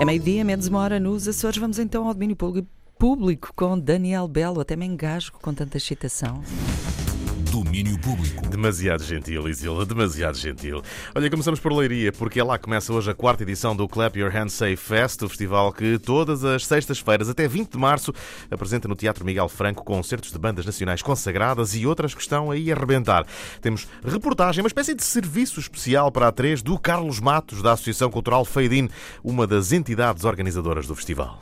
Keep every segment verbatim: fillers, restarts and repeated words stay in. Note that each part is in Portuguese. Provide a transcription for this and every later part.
É meio-dia, menos uma hora nos Açores. Vamos então ao domínio público com Daniel Belo. Até me engasgo com tanta excitação. Domínio público. Demasiado gentil, Isilda, demasiado gentil. Olha, começamos por Leiria, porque é lá que começa hoje a quarta edição do Clap Your Hands Say Fest, o festival que todas as sextas-feiras, até vinte de março, apresenta no Teatro Miguel Franco concertos de bandas nacionais consagradas e outras que estão aí a arrebentar. Temos reportagem, uma espécie de serviço especial para a três do Carlos Matos, da Associação Cultural Fade In, uma das entidades organizadoras do festival.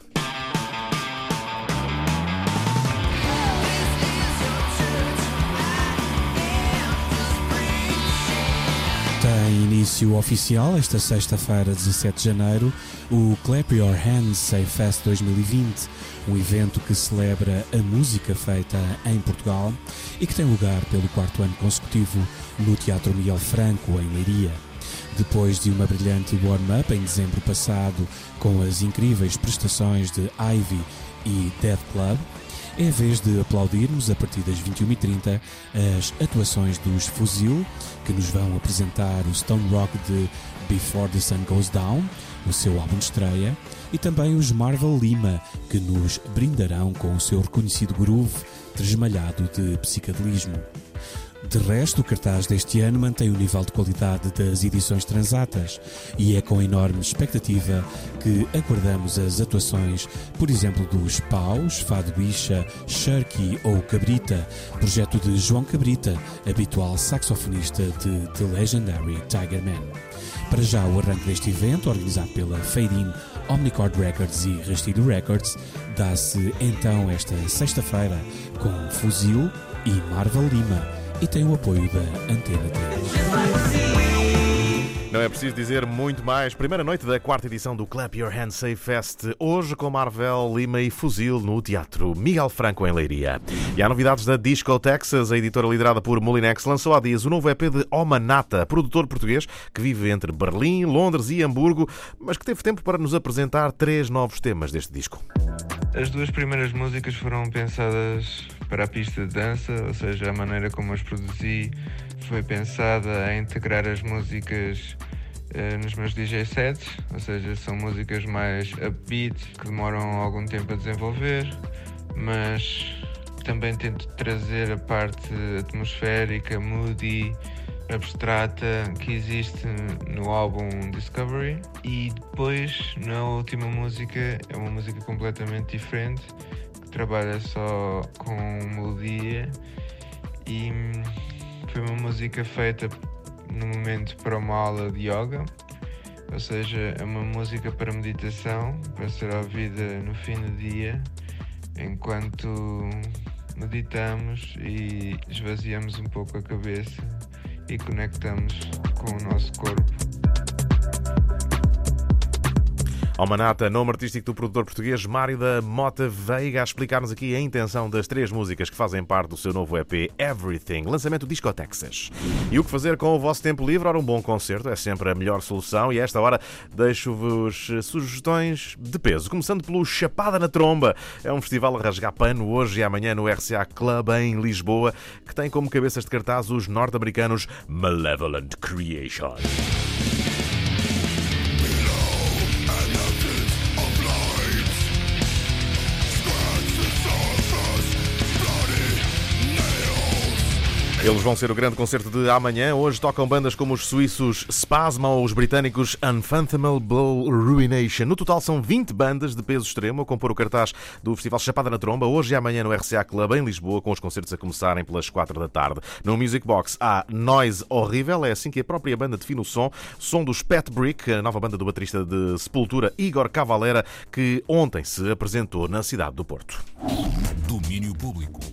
Tem início oficial esta sexta-feira, dezassete de janeiro, o Clap Your Hands Say Fest dois mil e vinte, um evento que celebra a música feita em Portugal e que tem lugar pelo quarto ano consecutivo no Teatro Miguel Franco, em Leiria. Depois de uma brilhante warm-up em dezembro passado com as incríveis prestações de Ivy e Dead Club, é a vez de aplaudirmos, a partir das vinte e uma e trinta, as atuações dos Fuzil, que nos vão apresentar o Stone Rock de Before the Sun Goes Down, o seu álbum de estreia, e também os Marvel Lima, que nos brindarão com o seu reconhecido groove tresmalhado de psicadelismo. De resto, o cartaz deste ano mantém o nível de qualidade das edições transatas e é com enorme expectativa que aguardamos as atuações, por exemplo, dos Paus, Fado Bicha, Shirky ou Cabrita, projeto de João Cabrita, habitual saxofonista de The Legendary Tiger Man. Para já, o arranque deste evento, organizado pela Fade In, Omnicord Records e Rastilho Records, dá-se então esta sexta-feira com Fuzil e Marvel Lima, e tem o apoio da Antena três. Não é preciso dizer muito mais. Primeira noite da quarta edição do Clap Your Hands Say Fest, hoje com Marvel, Lima e Fuzil no Teatro Miguel Franco, em Leiria. E há novidades da Disco Texas. A editora liderada por Molinex lançou há dias o novo E P de Omanata, produtor português que vive entre Berlim, Londres e Hamburgo, mas que teve tempo para nos apresentar três novos temas deste disco. As duas primeiras músicas foram pensadas para a pista de dança, ou seja, a maneira como as produzi foi pensada a integrar as músicas uh, nos meus D J sets, ou seja, são músicas mais upbeat, que demoram algum tempo a desenvolver, mas também tento trazer a parte atmosférica, moody, abstrata que existe no álbum Discovery. E depois, na última música, é uma música completamente diferente, que trabalha só com melodia, e foi uma música feita no momento para uma aula de yoga, ou seja, é uma música para meditação, para ser ouvida no fim do dia, enquanto meditamos e esvaziamos um pouco a cabeça e conectamos com o nosso corpo. Omanata, nome artístico do produtor português Mário da Mota Veiga, a explicar-nos aqui a intenção das três músicas que fazem parte do seu novo E P Everything, lançamento Disco Texas. E o que fazer com o vosso tempo livre? Ora, um bom concerto é sempre a melhor solução, e a esta hora deixo-vos sugestões de peso, começando pelo Chapada na Tromba. É um festival a rasgar pano hoje e amanhã no R C A Club em Lisboa, que tem como cabeças de cartaz os norte-americanos Malevolent Creation. Eles vão ser o grande concerto de amanhã. Hoje tocam bandas como os suíços Spasma ou os britânicos Unfathomable Ruination. No total são vinte bandas de peso extremo a compor o cartaz do Festival Chapada na Tromba, hoje e amanhã no R C A Club em Lisboa, com os concertos a começarem pelas quatro da tarde. No Music Box há Noise Horrível, é assim que a própria banda define o som. Som dos Pet Brick, a nova banda do baterista de Sepultura, Igor Cavalera, que ontem se apresentou na cidade do Porto. Domínio público.